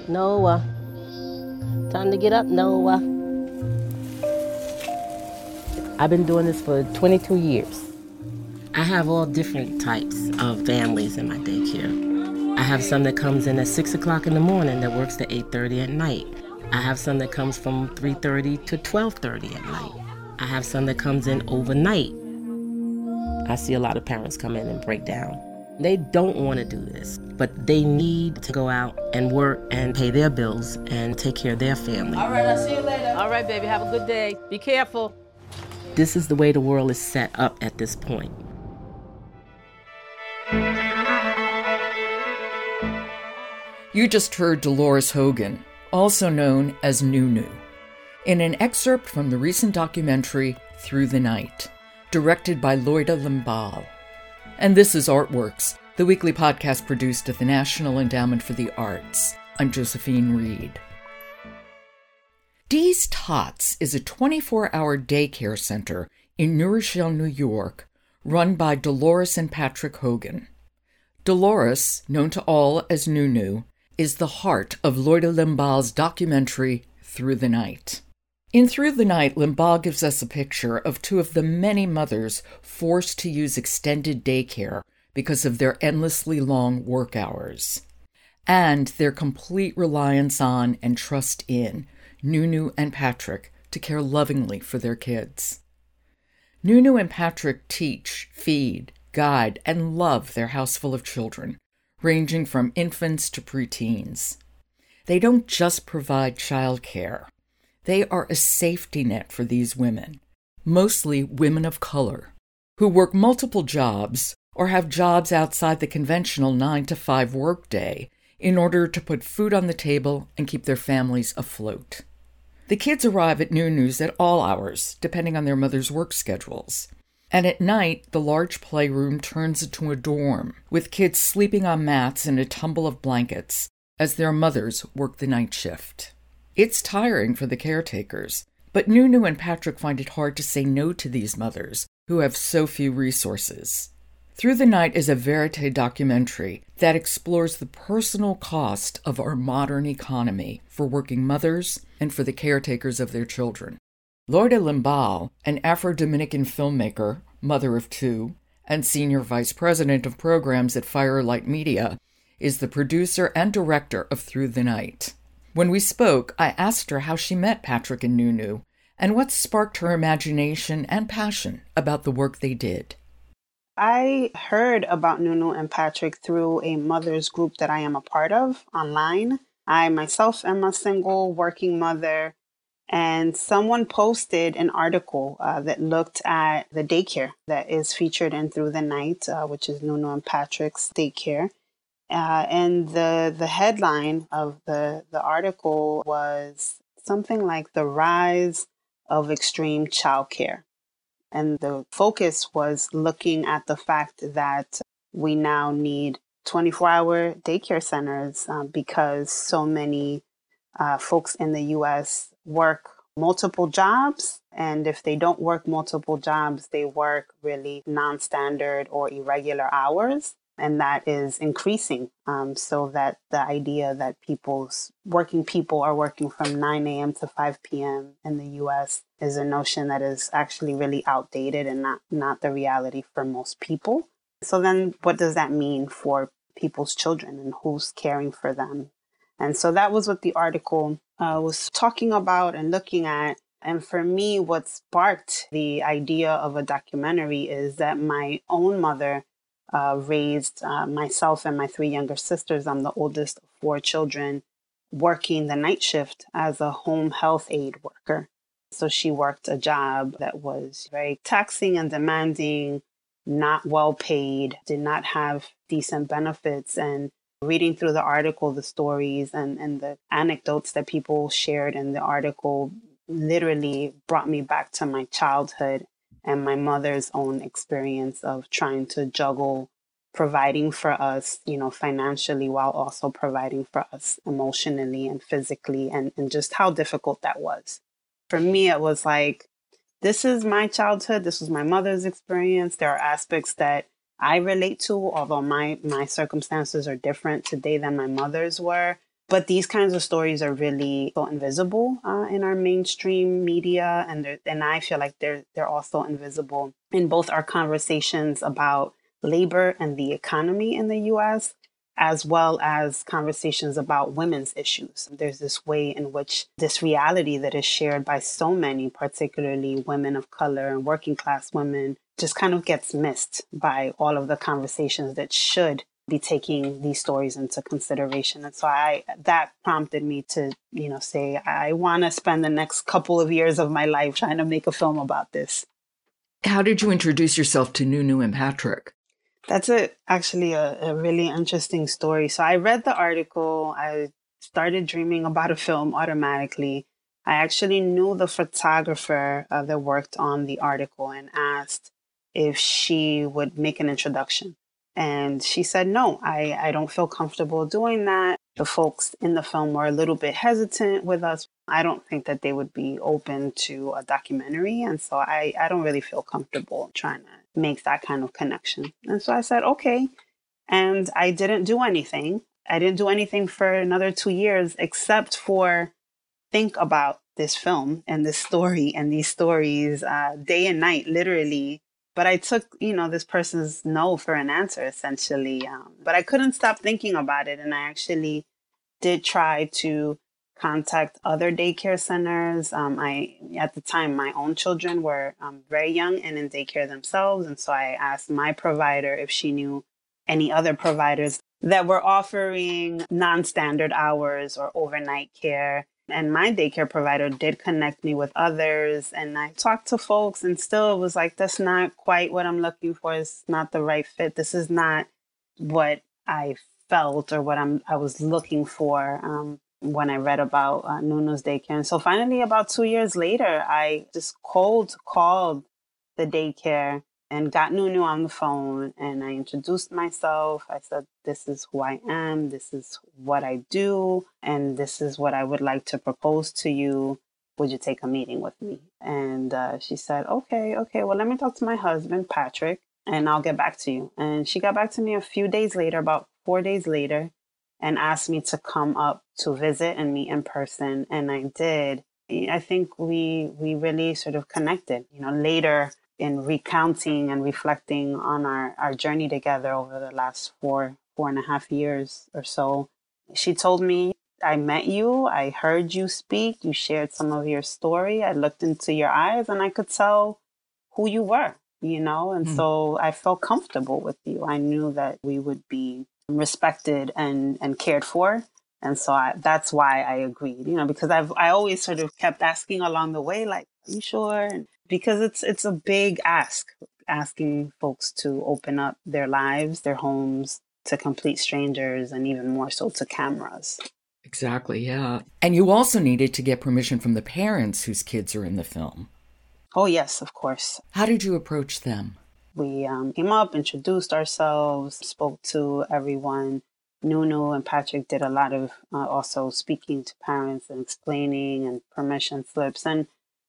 Noah. Time to get up, Noah. I've been doing this for 22 years. I have all different types of families in my daycare. I have some that comes in at 6 o'clock in the morning that works to 8:30 at night. I have some that comes from 3:30 to 12:30 at night. I have some that comes in overnight. I see a lot of parents come in and break down. They don't want to do this, but they need to go out and work and pay their bills and take care of their family. All right, I'll see you later. All right, baby, have a good day. Be careful. This is the way the world is set up at this point. You just heard Dolores Hogan, also known as Nunu, in an excerpt from the recent documentary Through the Night, directed by Loida Limbal. And this is Artworks, the weekly podcast produced at the National Endowment for the Arts. I'm Josephine Reed. Dee's Tots is a 24-hour daycare center in New Rochelle, New York, run by Dolores and Patrick Hogan. Dolores, known to all as Nunu, is the heart of Loida Limbal's documentary Through the Night. In Through the Night, Limbal gives us a picture of two of the many mothers forced to use extended daycare because of their endlessly long work hours, and their complete reliance on and trust in Nunu and Patrick to care lovingly for their kids. Nunu and Patrick teach, feed, guide, and love their house full of children, ranging from infants to preteens. They don't just provide childcare. They are a safety net for these women, mostly women of color, who work multiple jobs or have jobs outside the conventional 9-to-5 workday in order to put food on the table and keep their families afloat. The kids arrive at Nunu's at all hours, depending on their mother's work schedules. And at night, the large playroom turns into a dorm, with kids sleeping on mats in a tumble of blankets as their mothers work the night shift. It's tiring for the caretakers, but Nunu and Patrick find it hard to say no to these mothers, who have so few resources. Through the Night is a verite documentary that explores the personal cost of our modern economy for working mothers and for the caretakers of their children. Loida Limbal, an Afro-Dominican filmmaker, mother of two, and senior vice president of programs at Firelight Media, is the producer and director of Through the Night. When we spoke, I asked her how she met Patrick and Nunu and what sparked her imagination and passion about the work they did. I heard about Nunu and Patrick through a mother's group that I am a part of online. I myself am a single working mother, and someone posted an article that looked at the daycare that is featured in Through the Night, which is Nunu and Patrick's daycare. And the headline of the article was something like the rise of extreme childcare. And the focus was looking at the fact that we now need 24-hour daycare centers because so many folks in the U.S. work multiple jobs. And if they don't work multiple jobs, they work really non-standard or irregular hours. And that is increasing, so that the idea that working people are working from 9 a.m. to 5 p.m. in the U.S. is a notion that is actually really outdated and not the reality for most people. So then what does that mean for people's children and who's caring for them? And so that was what the article was talking about and looking at. And for me, what sparked the idea of a documentary is that my own mother raised myself and my 3 younger sisters. I'm the oldest of 4 children, working the night shift as a home health aide worker. So she worked a job that was very taxing and demanding, not well paid, did not have decent benefits. And reading through the article, the stories and the anecdotes that people shared in the article literally brought me back to my childhood and my mother's own experience of trying to juggle providing for us, financially, while also providing for us emotionally and physically, and just how difficult that was. For me, it was like, this is my childhood. This was my mother's experience. There are aspects that I relate to, although my circumstances are different today than my mother's were. But these kinds of stories are really so invisible in our mainstream media, and I feel like they're also invisible in both our conversations about labor and the economy in the U.S., as well as conversations about women's issues. There's this way in which this reality that is shared by so many, particularly women of color and working class women, just kind of gets missed by all of the conversations that should be taking these stories into consideration. And so that prompted me to, say, I want to spend the next couple of years of my life trying to make a film about this. How did you introduce yourself to Nunu and Patrick? That's actually a really interesting story. So I read the article. I started dreaming about a film automatically. I actually knew the photographer that worked on the article and asked if she would make an introduction. And she said, no, I don't feel comfortable doing that. The folks in the film were a little bit hesitant with us. I don't think that they would be open to a documentary. And so I don't really feel comfortable trying to make that kind of connection. And so I said, okay. And I didn't do anything. I didn't do anything for another 2 years except for think about this film and this story and these stories day and night, literally. But I took, this person's no for an answer, essentially. But I couldn't stop thinking about it. And I actually did try to contact other daycare centers. At the time, my own children were very young and in daycare themselves. And so I asked my provider if she knew any other providers that were offering non-standard hours or overnight care. And my daycare provider did connect me with others. And I talked to folks and still it was like, that's not quite what I'm looking for. It's not the right fit. This is not what I felt or what I was looking for when I read about Nunu's daycare. And so finally, about 2 years later, I just cold called the daycare and got Nunu on the phone, and I introduced myself. I said, this is who I am, this is what I do, and this is what I would like to propose to you. Would you take a meeting with me? And she said, okay, well, let me talk to my husband, Patrick, and I'll get back to you. And she got back to me a few days later, about 4 days later, and asked me to come up to visit and meet in person. And I did. I think we really sort of connected, later in recounting and reflecting on our journey together over the last 4.5 years or so. She told me, I met you, I heard you speak, you shared some of your story, I looked into your eyes and I could tell who you were, and so I felt comfortable with you. I knew that we would be respected and cared for. And so that's why I agreed, because I always sort of kept asking along the way, like, are you sure? And because it's a big ask, asking folks to open up their lives, their homes to complete strangers, and even more so to cameras. Exactly, yeah. And you also needed to get permission from the parents whose kids are in the film. Oh, yes, of course. How did you approach them? We came up, introduced ourselves, spoke to everyone. Nunu and Patrick did a lot of also speaking to parents and explaining and permission slips. And,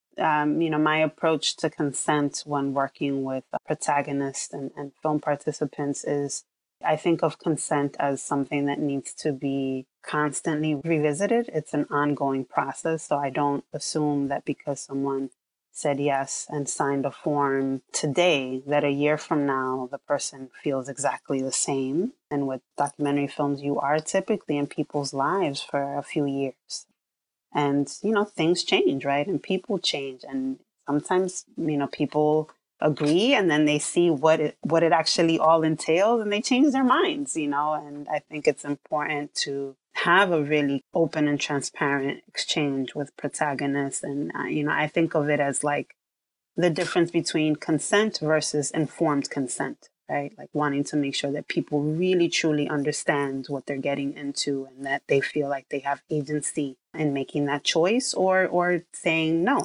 my approach to consent when working with protagonists and film participants is I think of consent as something that needs to be constantly revisited. It's an ongoing process. So I don't assume that because someone said yes and signed a form today, that a year from now, the person feels exactly the same. And with documentary films, you are typically in people's lives for a few years. And, things change, right? And people change. And sometimes, people agree and then they see what it actually all entails and they change their minds, and I think it's important to have a really open and transparent exchange with protagonists. And, I think of it as like the difference between consent versus informed consent, right? Like wanting to make sure that people really truly understand what they're getting into and that they feel like they have agency in making that choice or saying, no,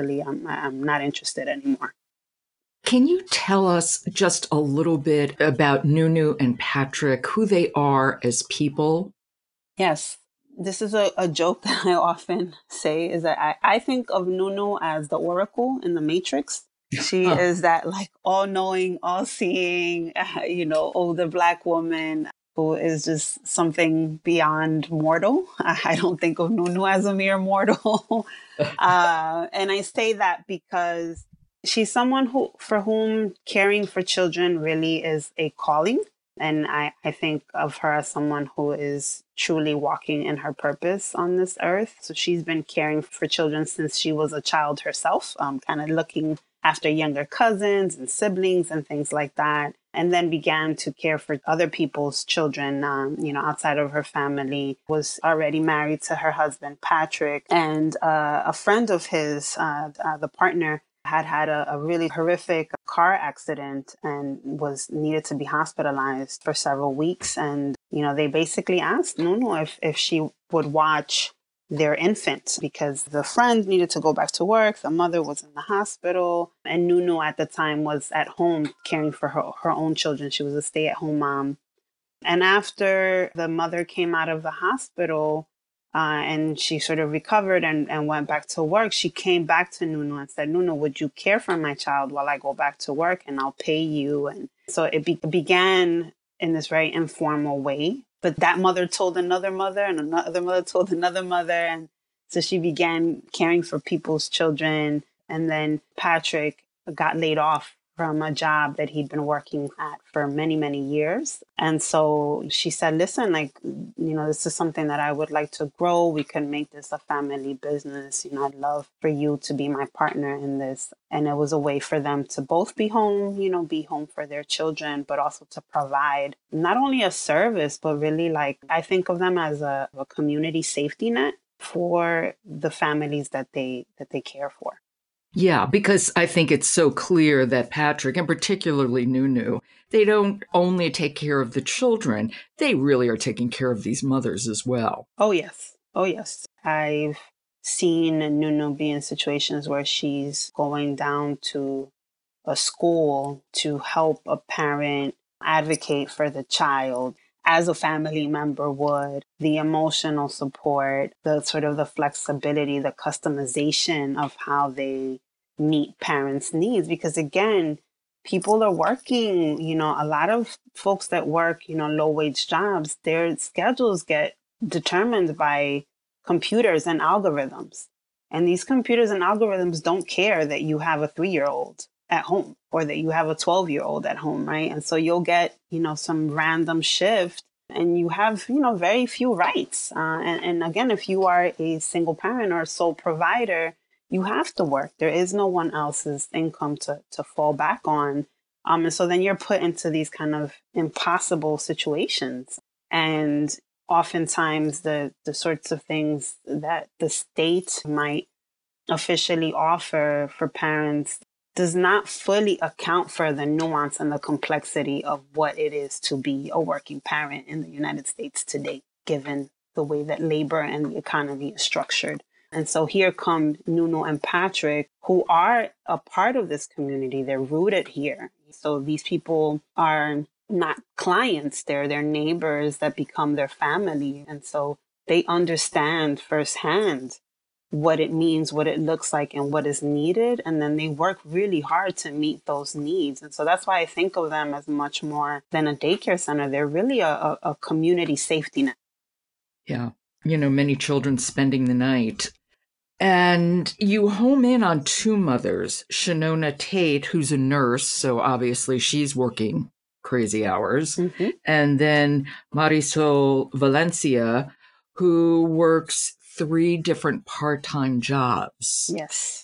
I'm not interested anymore. Can you tell us just a little bit about Nunu and Patrick, who they are as people? Yes. This is a joke that I often say is that I think of Nunu as the Oracle in the Matrix. She is that like all-knowing, all-seeing, older Black woman who is just something beyond mortal. I don't think of Nunu as a mere mortal. And I say that because she's someone for whom caring for children really is a calling. And I think of her as someone who is truly walking in her purpose on this earth. So she's been caring for children since she was a child herself, kind of looking after younger cousins and siblings and things like that. And then began to care for other people's children, outside of her family. Was already married to her husband, Patrick. And a friend of his, the partner, had a really horrific car accident and was needed to be hospitalized for several weeks. And, they basically asked Nunu if she would watch their infant because the friend needed to go back to work. The mother was in the hospital and Nunu at the time was at home caring for her own children. She was a stay-at-home mom. And after the mother came out of the hospital, and she sort of recovered and went back to work, she came back to Nunu and said, Nunu, would you care for my child while I go back to work and I'll pay you? And so it began in this very informal way. But that mother told another mother and another mother told another mother. And so she began caring for people's children. And then Patrick got laid off from a job that he'd been working at for many, many years. And so she said, listen, this is something that I would like to grow. We can make this a family business. I'd love for you to be my partner in this. And it was a way for them to both be home, be home for their children, but also to provide not only a service, but really I think of them as a community safety net for the families that they care for. Yeah, because I think it's so clear that Patrick, and particularly Nunu, they don't only take care of the children, they really are taking care of these mothers as well. Oh, yes. Oh, yes. I've seen Nunu be in situations where she's going down to a school to help a parent advocate for the child as a family member would. The emotional support, the sort of the flexibility, the customization of how they meet parents' needs. Because again, people are working, a lot of folks that work, low wage jobs, their schedules get determined by computers and algorithms. And these computers and algorithms don't care that you have a 3-year-old at home or that you have a 12-year-old at home, right? And so you'll get, some random shift and you have, very few rights. And again, if you are a single parent or a sole provider, you have to work. There is no one else's income to fall back on. And so then you're put into these kind of impossible situations. And oftentimes the sorts of things that the state might officially offer for parents does not fully account for the nuance and the complexity of what it is to be a working parent in the United States today, given the way that labor and the economy is structured. And so here come Nunu and Patrick, who are a part of this community. They're rooted here. So these people are not clients. They're their neighbors that become their family. And so they understand firsthand what it means, what it looks like, and what is needed. And then they work really hard to meet those needs. And so that's why I think of them as much more than a daycare center. They're really a community safety net. Yeah. Many children spending the night. And you home in on two mothers, Shanona Tate, who's a nurse, so obviously she's working crazy hours, mm-hmm. and then Marisol Valencia, who works 3 different part-time jobs. Yes.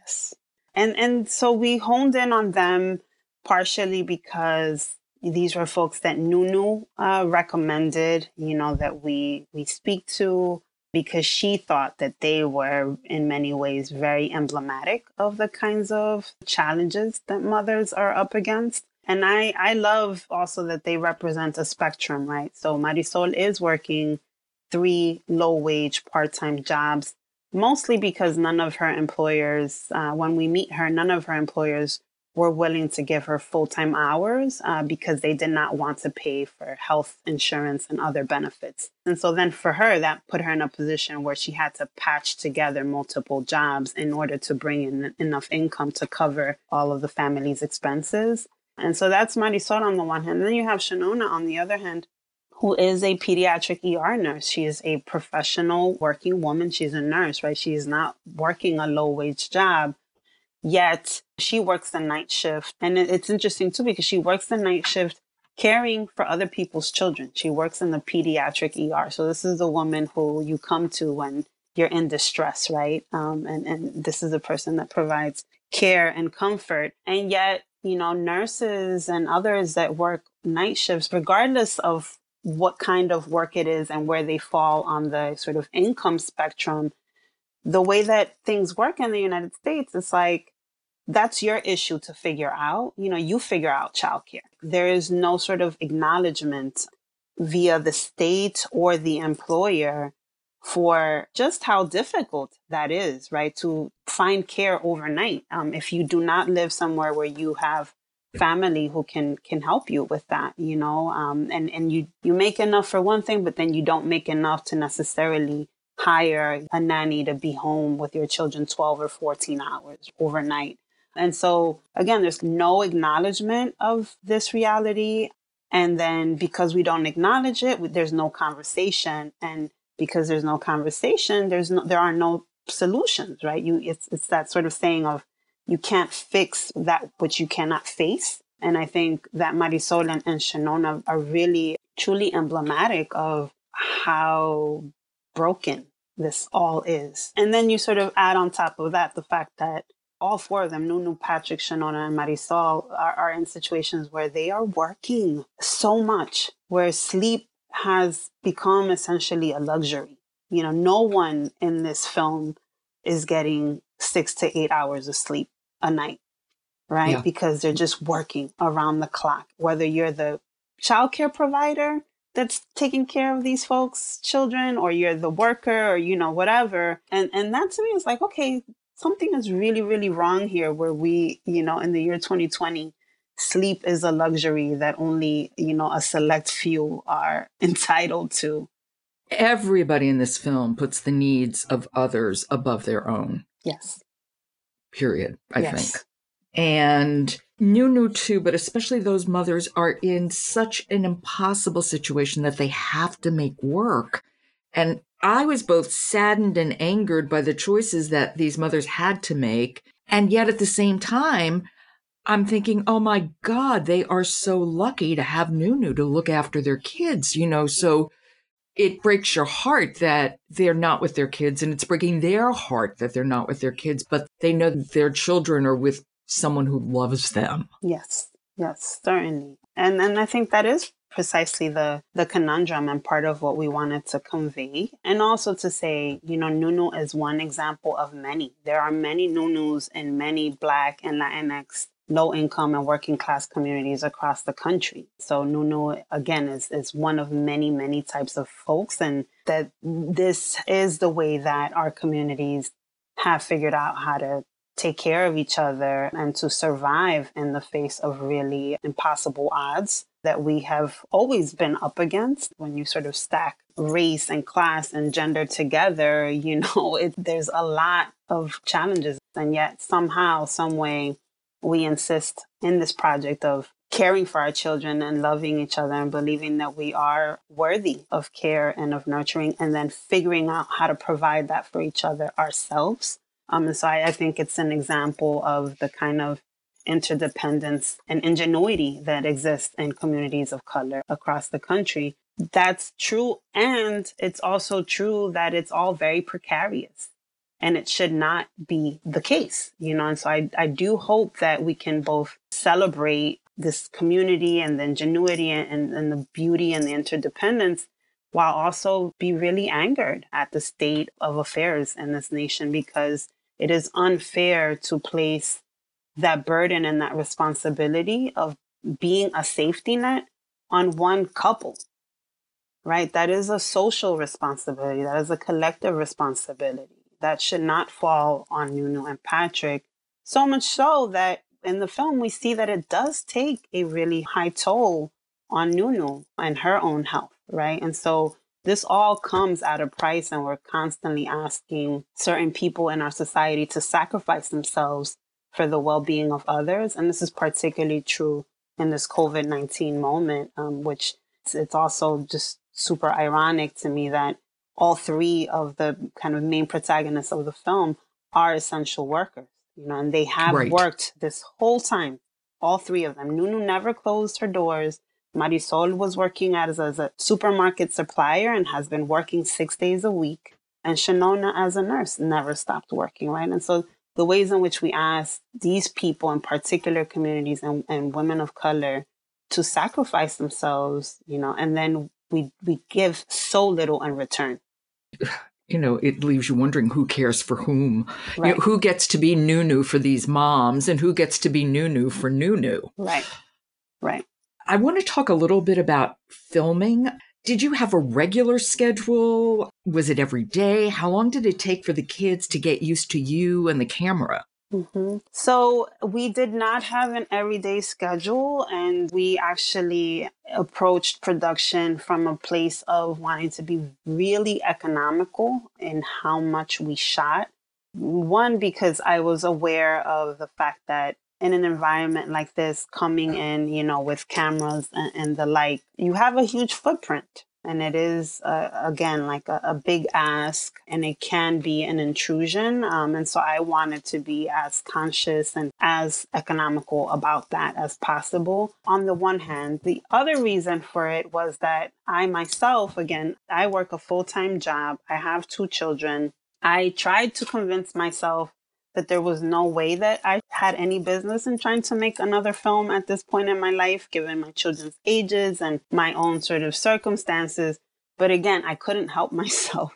And so we honed in on them partially because these were folks that Nunu recommended, that we speak to, because she thought that they were in many ways very emblematic of the kinds of challenges that mothers are up against. And I love also that they represent a spectrum, right? So Marisol is working 3 low-wage part-time jobs, mostly because none of her employers, when we meet her, none of her employers were willing to give her full-time hours because they did not want to pay for health insurance and other benefits. And so then for her, that put her in a position where she had to patch together multiple jobs in order to bring in enough income to cover all of the family's expenses. And so that's Marisol on the one hand. And then you have Shanona on the other hand, who is a pediatric ER nurse. She is a professional working woman. She's a nurse, right? She is not working a low wage job. Yet she works the night shift. And it's interesting too, because she works the night shift caring for other people's children. She works in the pediatric ER. So this is a woman who you come to when you're in distress, right? And this is a person that provides care and comfort. And yet, nurses and others that work night shifts, regardless of what kind of work it is and where they fall on the sort of income spectrum, the way that things work in the United States, it's like, that's your issue to figure out. You figure out childcare. There is no sort of acknowledgement via the state or the employer for just how difficult that is, right? To find care overnight. If you do not live somewhere where you have family who can help you with that, and you make enough for one thing, but then you don't make enough to necessarily hire a nanny to be home with your children 12 or 14 hours overnight. And so, again, there's no acknowledgement of this reality. And then because we don't acknowledge it, there's no conversation. And because there's no conversation, there are no solutions, right? It's that sort of saying of you can't fix that which you cannot face. And I think that Marisol and Shannon are really, truly emblematic of how broken this all is. And then you sort of add on top of that the fact that all four of them, Nunu, Patrick, Shanona, and Marisol, are in situations where they are working so much, where sleep has become essentially a luxury. No one in this film is getting 6 to 8 hours of sleep a night, right? Yeah. Because they're just working around the clock, whether you're the childcare provider that's taking care of these folks' children, or you're the worker, or, whatever. And that to me is like, okay, something is really, really wrong here where we, in the year 2020, sleep is a luxury that only, a select few are entitled to. Everybody in this film puts the needs of others above their own. Yes. Period, I Yes. think. And Nunu too, but especially those mothers are in such an impossible situation that they have to make work. And I was both saddened and angered by the choices that these mothers had to make. And yet at the same time, I'm thinking, oh my God, they are so lucky to have Nunu to look after their kids, so it breaks your heart that they're not with their kids, and it's breaking their heart that they're not with their kids, but they know that their children are with someone who loves them. Yes, certainly. And I think that is precisely the conundrum and part of what we wanted to convey. And also to say, Nunu is one example of many. There are many Nunus in many Black and Latinx low income and working class communities across the country. So Nunu, again, is one of many, many types of folks. And that this is the way that our communities have figured out how to take care of each other and to survive in the face of really impossible odds that we have always been up against. When you sort of stack race and class and gender together, there's a lot of challenges. And yet somehow, some way, we insist in this project of caring for our children and loving each other and believing that we are worthy of care and of nurturing, and then figuring out how to provide that for each other ourselves. And so I think it's an example of the kind of interdependence and ingenuity that exists in communities of color across the country. That's true. And it's also true that it's all very precarious. And it should not be the case, And so I do hope that we can both celebrate this community and the ingenuity and the beauty and the interdependence, while also be really angered at the state of affairs in this nation, because it is unfair to place that burden and that responsibility of being a safety net on one couple, right? That is a social responsibility. That is a collective responsibility. That should not fall on Nunu and Patrick. So much so that in the film, we see that it does take a really high toll on Nunu and her own health, right? And so this all comes at a price, and we're constantly asking certain people in our society to sacrifice themselves for the well-being of others. And this is particularly true in this COVID-19 moment, which It's also just super ironic to me that all three of the kind of main protagonists of the film are essential workers, and they have Right. worked this whole time, all three of them. Nunu never closed her doors. Marisol was working as a supermarket supplier and has been working 6 days a week. And Shanona, as a nurse, never stopped working, right? And so the ways in which we ask these people in particular communities and women of color to sacrifice themselves, and then we give so little in return. It leaves you wondering who cares for whom. Right. Who gets to be Nunu for these moms and who gets to be Nunu for Nunu. Right. I want to talk a little bit about filming. Did you have a regular schedule? Was it every day? How long did it take for the kids to get used to you and the camera? Mm-hmm. So we did not have an everyday schedule, and we actually approached production from a place of wanting to be really economical in how much we shot. One, because I was aware of the fact that in an environment like this, coming in, with cameras and the like, you have a huge footprint. And it is, again, like a big ask, and it can be an intrusion. And so I wanted to be as conscious and as economical about that as possible. On the one hand, the other reason for it was that I myself, again, I work a full-time job. I have 2 children. I tried to convince myself that there was no way that I had any business in trying to make another film at this point in my life, given my children's ages and my own sort of circumstances. But again, I couldn't help myself.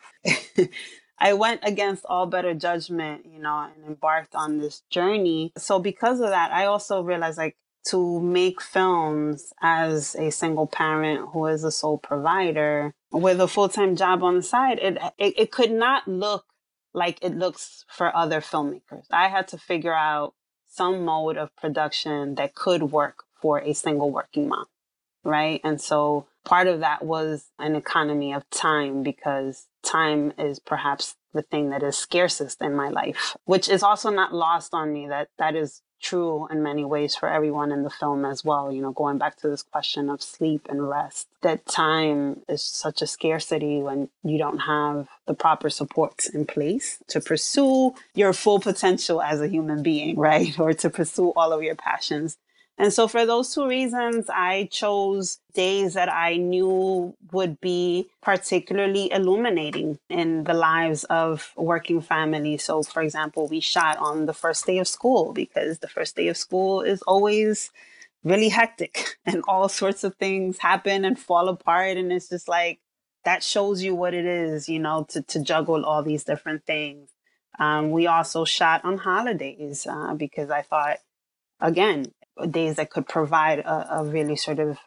I went against all better judgment, and embarked on this journey. So because of that, I also realized, to make films as a single parent who is a sole provider with a full-time job on the side, it could not look like it looks for other filmmakers. I had to figure out some mode of production that could work for a single working mom, right? And so part of that was an economy of time, because time is perhaps the thing that is scarcest in my life, which is also not lost on me, that is true in many ways for everyone in the film as well. Going back to this question of sleep and rest, that time is such a scarcity when you don't have the proper supports in place to pursue your full potential as a human being, right? Or to pursue all of your passions. And so for those 2 reasons, I chose days that I knew would be particularly illuminating in the lives of working families. So, for example, we shot on the first day of school, because the first day of school is always really hectic and all sorts of things happen and fall apart. And it's just like, that shows you what it is, to juggle all these different things. We also shot on holidays because I thought, again, days that could provide a really sort of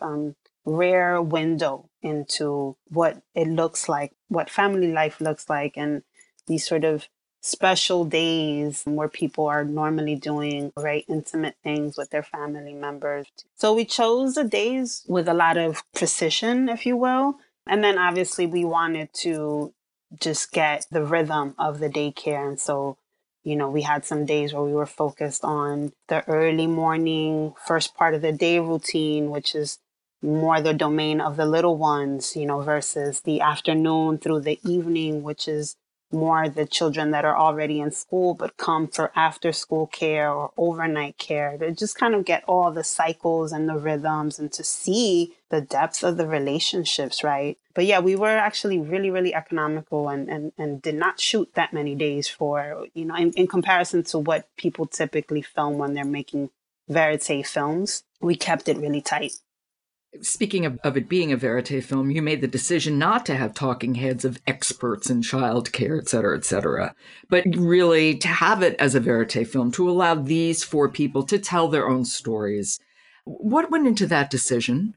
rare window into what it looks like, what family life looks like, and these sort of special days where people are normally doing very intimate things with their family members. So we chose the days with a lot of precision, if you will. And then obviously we wanted to just get the rhythm of the daycare. And so we had some days where we were focused on the early morning, first part of the day routine, which is more the domain of the little ones, versus the afternoon through the evening, which is more the children that are already in school but come for after school care or overnight care, to just kind of get all the cycles and the rhythms and to see the depth of the relationships, right? But yeah, we were actually really, really economical and did not shoot that many days for, in comparison to what people typically film when they're making verite films. We kept it really tight. Speaking of it being a verite film, you made the decision not to have talking heads of experts in childcare, et cetera, but really to have it as a verite film, to allow these 4 people to tell their own stories. What went into that decision?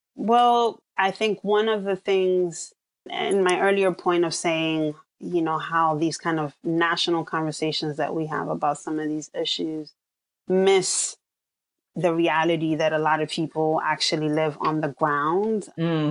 Well, I think one of the things, in my earlier point of saying, how these kind of national conversations that we have about some of these issues miss the reality that a lot of people actually live on the ground.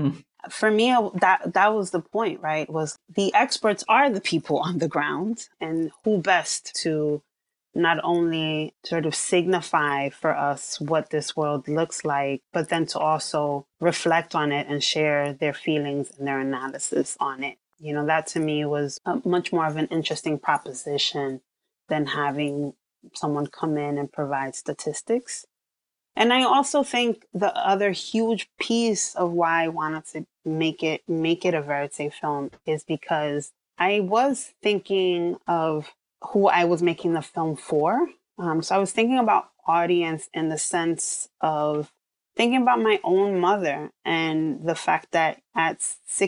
For me, that was the point, right? Was the experts are the people on the ground, and who best to not only sort of signify for us what this world looks like, but then to also reflect on it and share their feelings and their analysis on it. You know, that to me was much more of an interesting proposition than having someone come in and provide statistics. And I also think the other huge piece of why I wanted to make it a verite film is because I was thinking of who I was making the film for. So I was thinking about audience in the sense of thinking about my own mother and the fact that at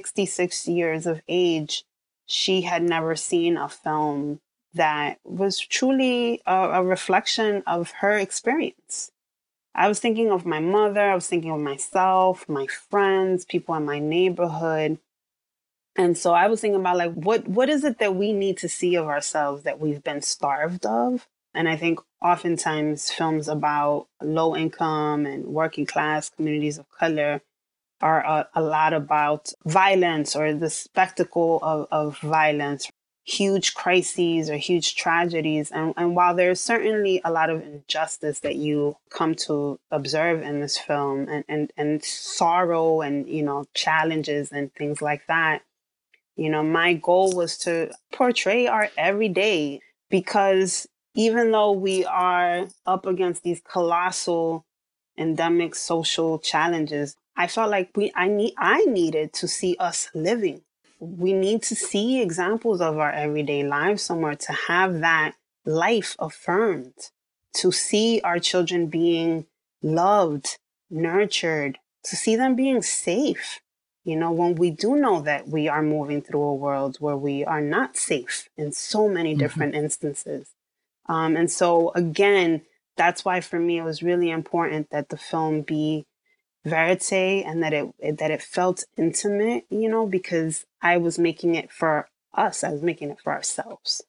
66 years of age, she had never seen a film that was truly a reflection of her experience. I was thinking of my mother, I was thinking of myself, my friends, people in my neighborhood. And so I was thinking about like, what is it that we need to see of ourselves that we've been starved of? And I think oftentimes films about low income and working class communities of color are a lot about violence or the spectacle of violence, huge crises or huge tragedies. And while there's certainly a lot of injustice that you come to observe in this film and sorrow and, you know, challenges and things like that, you know, my goal was to portray our everyday, because even though we are up against these colossal endemic social challenges, I felt like I needed to see us living. We need to see examples of our everyday lives somewhere, to have that life affirmed, to see our children being loved, nurtured, to see them being safe. You know, when we do know that we are moving through a world where we are not safe in so many different instances. And so, again, that's why for me it was really important that the film be verite and that it felt intimate, you know, because I was making it for us. I was making it for ourselves.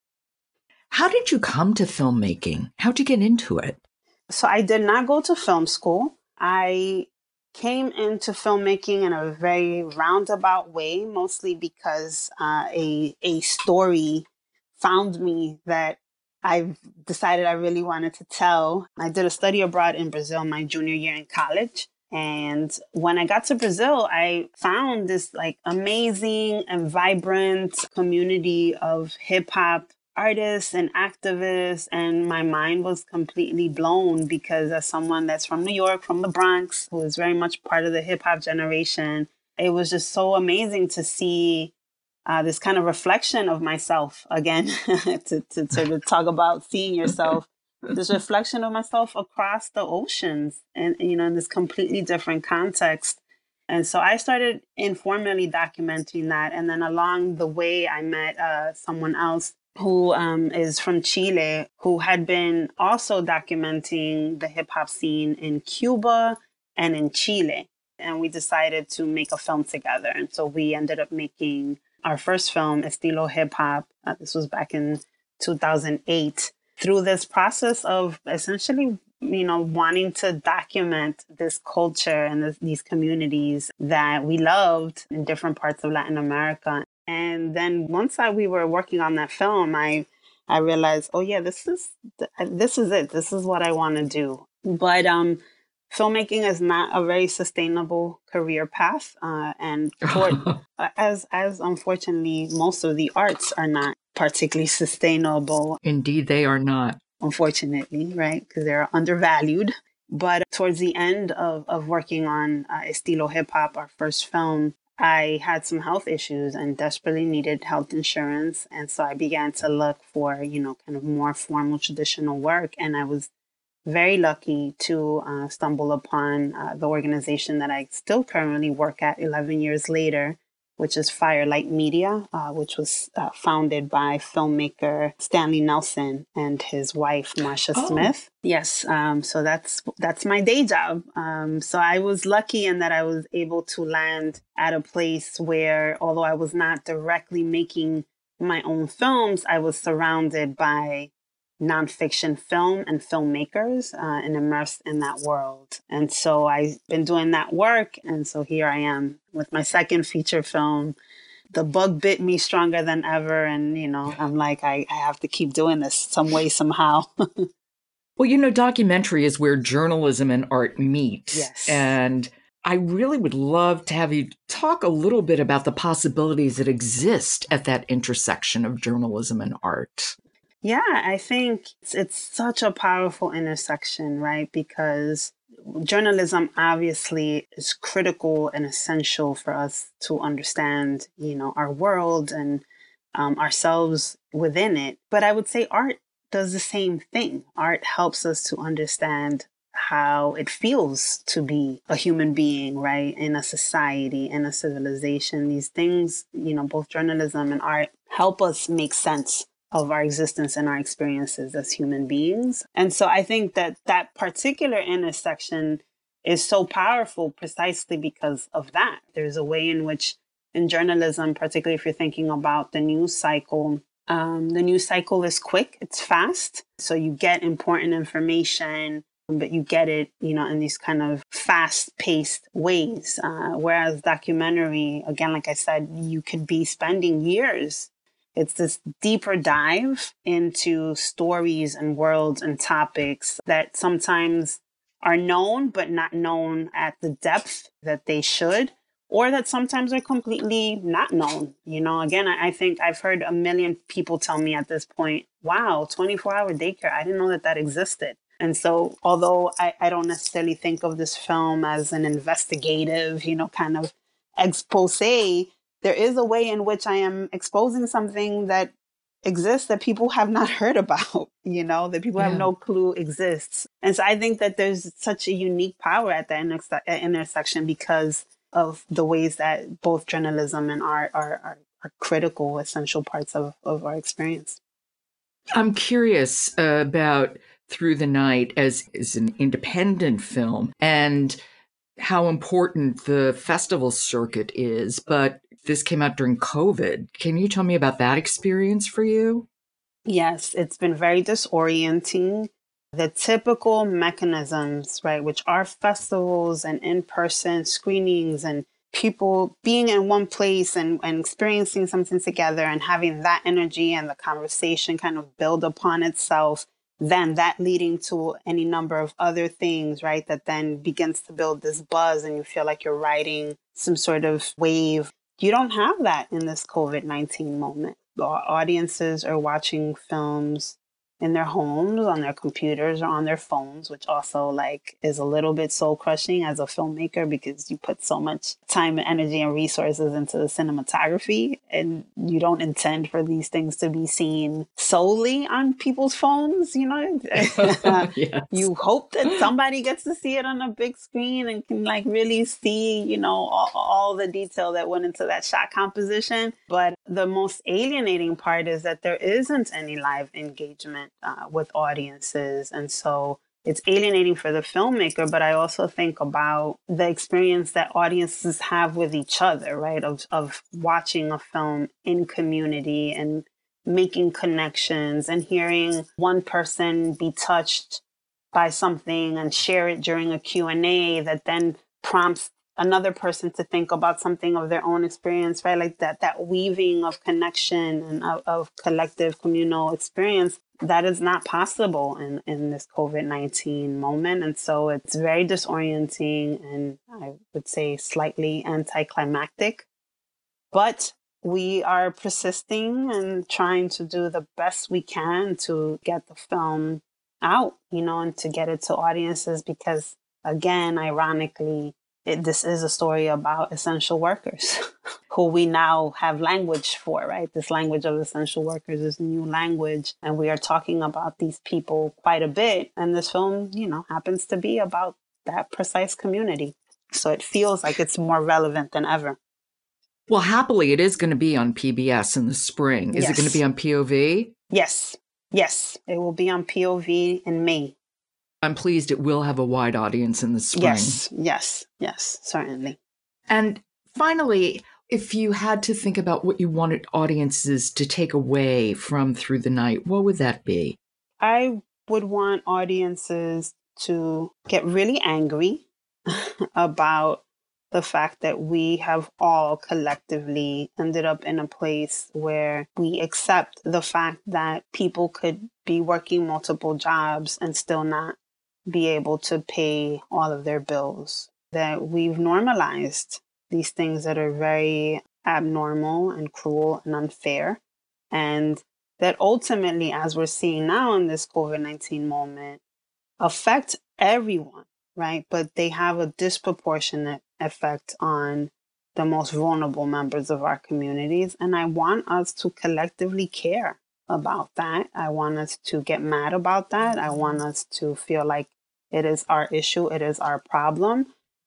How did you come to filmmaking? How'd you get into it? So I did not go to film school. I came into filmmaking in a very roundabout way, mostly because a story found me that I've decided I really wanted to tell. I did a study abroad in Brazil my junior year in college. And when I got to Brazil, I found this like amazing and vibrant community of hip hop artists and activists. And my mind was completely blown, because as someone that's from New York, from the Bronx, who is very much part of the hip hop generation, it was just so amazing to see this kind of reflection of myself again, to sort of talk about seeing yourself, this reflection of myself across the oceans and, you know, in this completely different context. And so I started informally documenting that. And then along the way, I met someone else who is from Chile, who had been also documenting the hip hop scene in Cuba and in Chile. And we decided to make a film together. And so we ended up making our first film, Estilo Hip Hop. This was back in 2008. Through this process of essentially, you know, wanting to document this culture and these communities that we loved in different parts of Latin America. And then once we were working on that film, I realized, oh yeah, this is it. This is what I want to do. But filmmaking is not a very sustainable career path, and as unfortunately most of the arts are not particularly sustainable. Indeed, they are not. Unfortunately, right? Because they're undervalued. But towards the end of working on Estilo Hip Hop, our first film, I had some health issues and desperately needed health insurance. And so I began to look for, you know, kind of more formal traditional work. And I was very lucky to stumble upon the organization that I still currently work at 11 years later, which is Firelight Media, which was founded by filmmaker Stanley Nelson and his wife, Marcia Smith. Yes, so that's my day job. So I was lucky in that I was able to land at a place where, although I was not directly making my own films, I was surrounded by nonfiction film and filmmakers and immersed in that world. And so I've been doing that work. And so here I am with my second feature film the bug bit me stronger than ever. And, I'm like, I have to keep doing this some way, somehow. Well, documentary is where journalism and art meet. Yes. And I really would love to have you talk a little bit about the possibilities that exist at that intersection of journalism and art. Yeah, I think it's such a powerful intersection, right? Because journalism obviously is critical and essential for us to understand, our world and ourselves within it. But I would say art does the same thing. Art helps us to understand how it feels to be a human being, right? In a society, in a civilization. These things, both journalism and art help us make sense of our existence and our experiences as human beings. And so I think that particular intersection is so powerful precisely because of that. There's a way in which in journalism, particularly if you're thinking about the news cycle is quick, it's fast. So you get important information, but you get it, in these kind of fast-paced ways. Whereas documentary, again, like I said, you could be spending years. It's this deeper dive into stories and worlds and topics that sometimes are known, but not known at the depth that they should, or that sometimes are completely not known. Again, I think I've heard a million people tell me at this point, wow, 24-hour daycare, I didn't know that existed. And so, although I don't necessarily think of this film as an investigative, kind of expose, there is a way in which I am exposing something that exists that people have not heard about, that people have no clue exists. And so I think that there's such a unique power at the intersection because of the ways that both journalism and art are critical, essential parts of our experience. I'm curious about Through the Night as an independent film and how important the festival circuit is, but this came out during COVID. Can you tell me about that experience for you? Yes, it's been very disorienting. The typical mechanisms, right, which are festivals and in-person screenings and people being in one place and experiencing something together and having that energy and the conversation kind of build upon itself, then that leading to any number of other things, right, that then begins to build this buzz and you feel like you're riding some sort of wave. You don't have that in this COVID-19 moment. Audiences are watching films in their homes, on their computers, or on their phones, which also is a little bit soul crushing as a filmmaker because you put so much time and energy and resources into the cinematography and you don't intend for these things to be seen solely on people's phones, Yes. You hope that somebody gets to see it on a big screen and can really see, all the detail that went into that shot composition. But the most alienating part is that there isn't any live engagement with audiences. And so it's alienating for the filmmaker, but I also think about the experience that audiences have with each other, right? Of watching a film in community and making connections and hearing one person be touched by something and share it during a Q&A that then prompts another person to think about something of their own experience, right? That weaving of connection and of collective communal experience, that is not possible in this COVID-19 moment. And so it's very disorienting and I would say slightly anticlimactic. But we are persisting and trying to do the best we can to get the film out, and to get it to audiences because, again, ironically, this is a story about essential workers who we now have language for, right? This language of essential workers is new language. And we are talking about these people quite a bit. And this film, happens to be about that precise community. So it feels like it's more relevant than ever. Well, happily, it is going to be on PBS in the spring. Is it going to be on POV? Yes. Yes. It will be on POV in May. I'm pleased it will have a wide audience in the spring. Yes, certainly. And finally, if you had to think about what you wanted audiences to take away from Through the Night, what would that be? I would want audiences to get really angry about the fact that we have all collectively ended up in a place where we accept the fact that people could be working multiple jobs and still not be able to pay all of their bills. That we've normalized these things that are very abnormal and cruel and unfair. And that ultimately, as we're seeing now in this COVID-19 moment, affect everyone, right? But they have a disproportionate effect on the most vulnerable members of our communities. And I want us to collectively care about that. I want us to get mad about that. I want us to feel like it is our issue, it is our problem,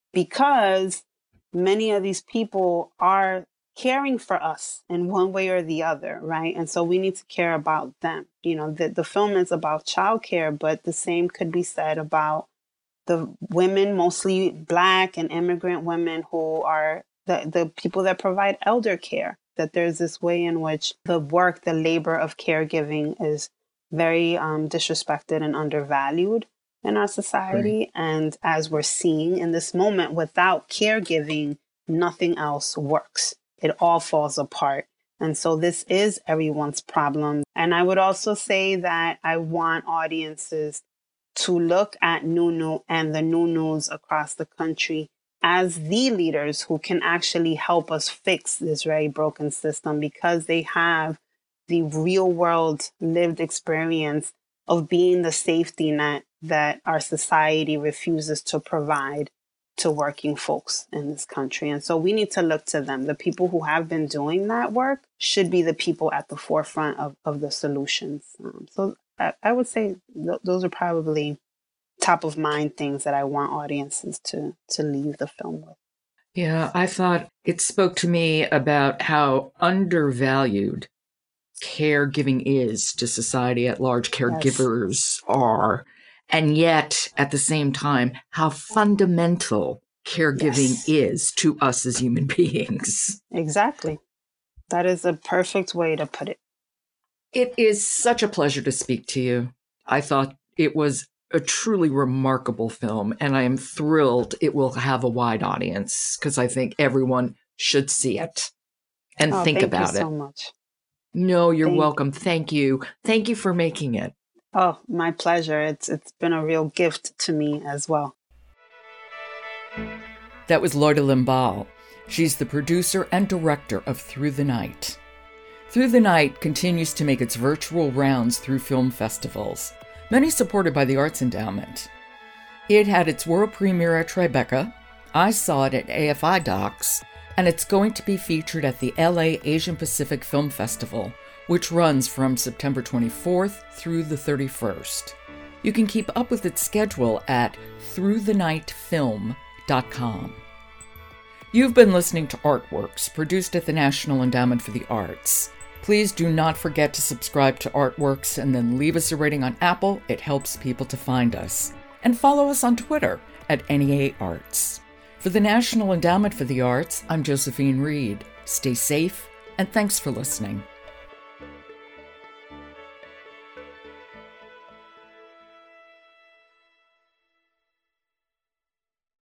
because many of these people are caring for us in one way or the other, right? And so we need to care about them. You know, the film is about childcare, but the same could be said about the women, mostly Black and immigrant women, who are the people that provide elder care. That there's this way in which the work, the labor of caregiving is very disrespected and undervalued in our society. Right. And as we're seeing in this moment, without caregiving, nothing else works. It all falls apart. And so this is everyone's problem. And I would also say that I want audiences to look at Nunu and the Nunus across the country as the leaders who can actually help us fix this very broken system, because they have the real world lived experience of being the safety net that our society refuses to provide to working folks in this country. And so we need to look to them. The people who have been doing that work should be the people at the forefront of the solutions. So I would say those are probably top of mind things that I want audiences to leave the film with. Yeah, I thought it spoke to me about how undervalued caregiving is to society at large. Caregivers are. And yet, at the same time, how fundamental caregiving is to us as human beings. Exactly. That is a perfect way to put it. It is such a pleasure to speak to you. I thought it was a truly remarkable film, and I am thrilled it will have a wide audience, because I think everyone should see it and think about it. Thank you so much. No, you're welcome. Thank you. Thank you for making it. Oh, my pleasure. It's been a real gift to me as well. That was Loida Limbal. She's the producer and director of Through the Night. Through the Night continues to make its virtual rounds through film festivals, many supported by the Arts Endowment. It had its world premiere at Tribeca. I saw it at AFI Docs, and it's going to be featured at the LA Asian Pacific Film Festival, which runs from September 24th through the 31st. You can keep up with its schedule at throughthenightfilm.com. You've been listening to Artworks, produced at the National Endowment for the Arts. Please do not forget to subscribe to Artworks and then leave us a rating on Apple. It helps people to find us. And follow us on Twitter at NEA Arts. For the National Endowment for the Arts, I'm Josephine Reed. Stay safe, and thanks for listening.